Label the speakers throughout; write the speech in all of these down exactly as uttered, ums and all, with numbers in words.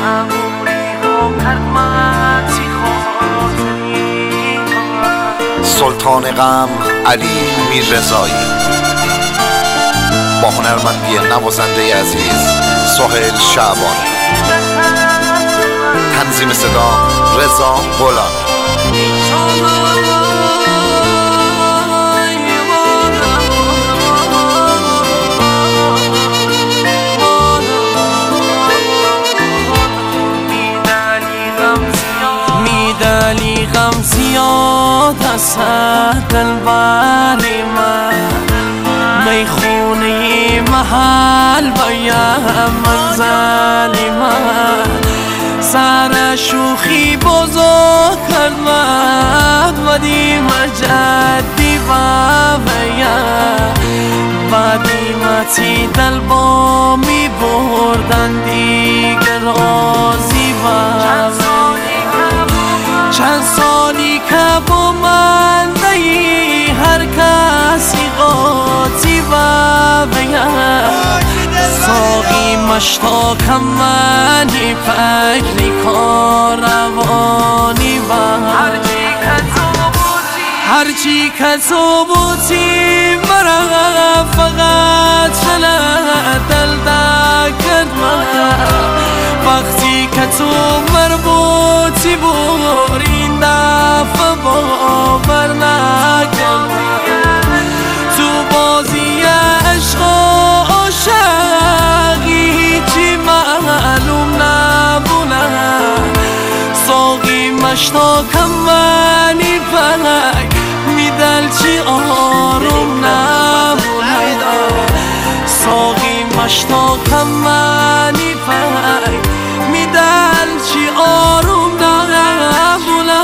Speaker 1: سلطان غم علی میررضایی، با هنرمندی نوازنده عزیز سهیل شعبانی، تنظیم صدا رضا غلامی.
Speaker 2: میدلی غم زیاد است دلبر من، میخونه محل بایم منزل من، سر شوخی بزرگ کرد من ودی مجدی بایم، بدیمتی دل با می بردن دیگر رازی بایم. چند سالی که با من دهی هر کسی قاطی و بگم، ساقی مشتاکم منی فکری کاروانی و هرچی که تو بودی مرا فقط فلت دل دکت من، وقتی که تو مربوطی بود این دفعه باور نکرد، تو بازی عشق و عاشقی هیچی معلوم نبونه، ساقی مشتاکم منی فلک میدل چی آروم نبونه، ساقی مشتاکم منی فلک میدل چی آروم نبونه.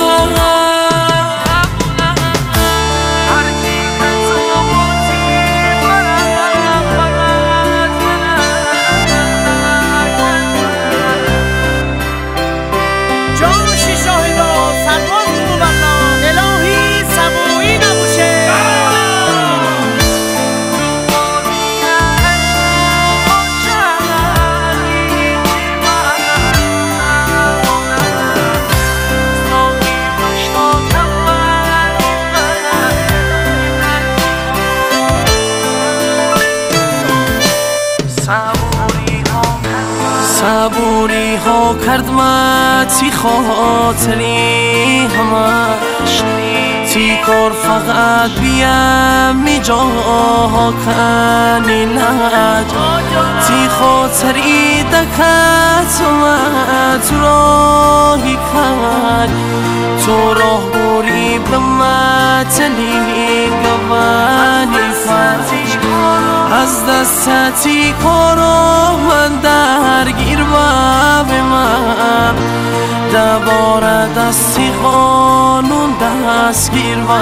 Speaker 2: صبوری ها کرد متی خاطری همش، تی کار فقط بیم می جاها کنی لج، تی خاطری دکت اومد تو راهی کرد، تو راه بوری به متلی گوانی فرج، از دستی کارو من درگیر و به من، دوباره دستی قانون دستگیر و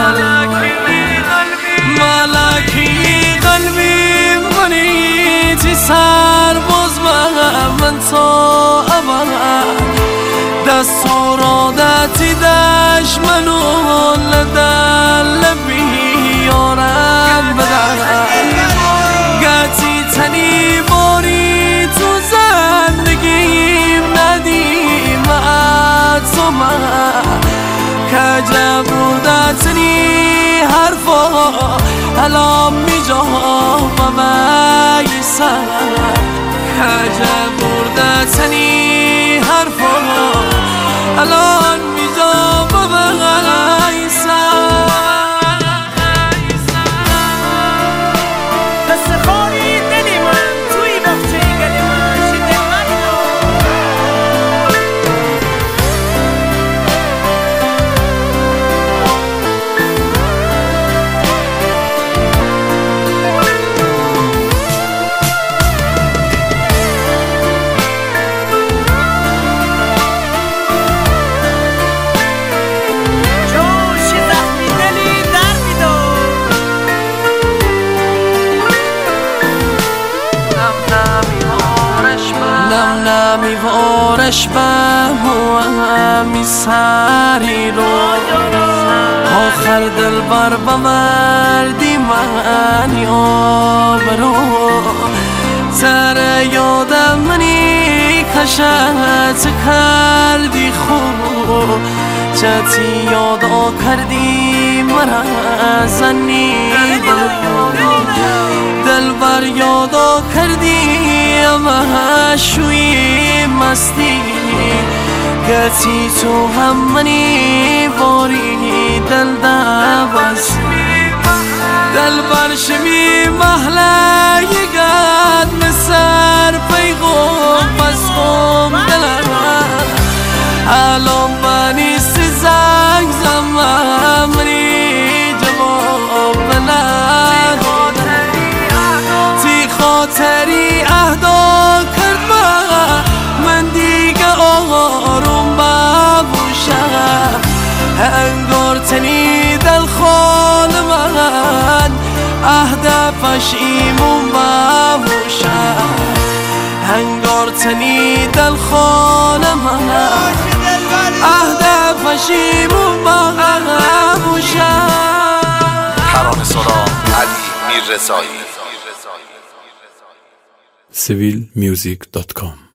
Speaker 2: ملکی قلبی منی تی سر باز من تا ابد، دستور عادتی دش منو لدل بیارم بدن، گتی تنی باری تو زندگیم ندیم تو من، کجا بودتنی حرفا الان می جا و بیسن، کجا بودتنی حرفا الان می جا و بیسن. میوارش بم و همی سری رو، آخر دل بر بمردی من یابرو، سر یادم منی آتشت کردی خوب چتی یادا کردی مرا زنی دل بر یادا کردی اما شوی مستی گتی تو هم منی باری دل دواز دل بر شمی محله یگد مسر پیغم پس خم دلم الان بانی سزنگ زمان منی جواب بلد تی خاطری اهدا کرد من دیگه آروم ببوشم انگار تنی دل خال من اهدافش ایمون ببوشم انگار تنی دل خال من اهدافش ایمون ببوشم.
Speaker 1: ترانه سرا علی میررضایی
Speaker 3: سیویل میوزیک دات کام